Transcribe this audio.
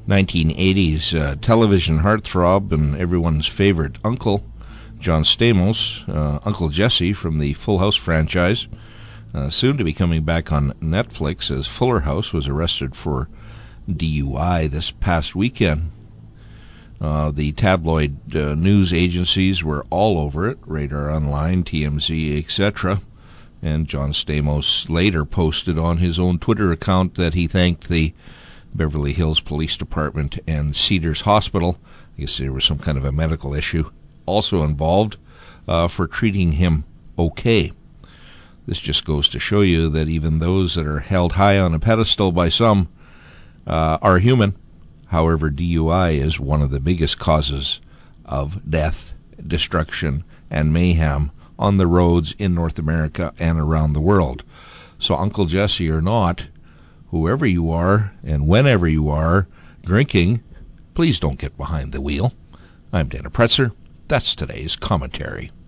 1980s television heartthrob and everyone's favorite uncle, John Stamos, Uncle Jesse from the Full House franchise, soon to be coming back on Netflix as Fuller House was arrested for DUI this past weekend. The tabloid news agencies were all over it, Radar Online, TMZ, etc., and John Stamos later posted on his own Twitter account that he thanked the Beverly Hills Police Department and Cedars Hospital, I guess there was some kind of a medical issue also involved, for treating him okay. This just goes to show you that even those that are held high on a pedestal by some are human. However, DUI is one of the biggest causes of death, destruction, and mayhem on the roads in North America and around the world. So Uncle Jesse or not, whoever you are and whenever you are drinking, please don't get behind the wheel. I'm Dana Pretzer. That's today's commentary.